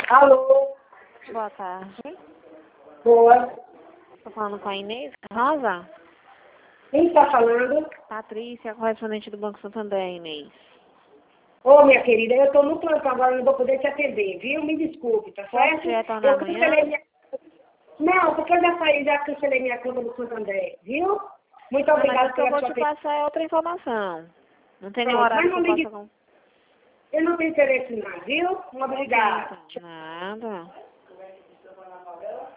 Alô? Boa tarde. Boa. Estou falando com a Inês Rosa? Quem está falando? Patrícia, correspondente do Banco Santander, Inês. Ô, minha querida, eu estou no plantão agora, não vou poder te atender, viu? Me desculpe, tá certo? Posso retornar Eu amanhã? cancelei minha... Não, porque eu já saí, já cancelei minha conta do Santander, viu? Muito Não, mas obrigada o que eu pela vou sua te atenção. passar é outra informação. Não tem nenhum Pronto, mas horário que não eu ligue. possa... Eu não tenho interesse não, viu? Obrigada. Nada.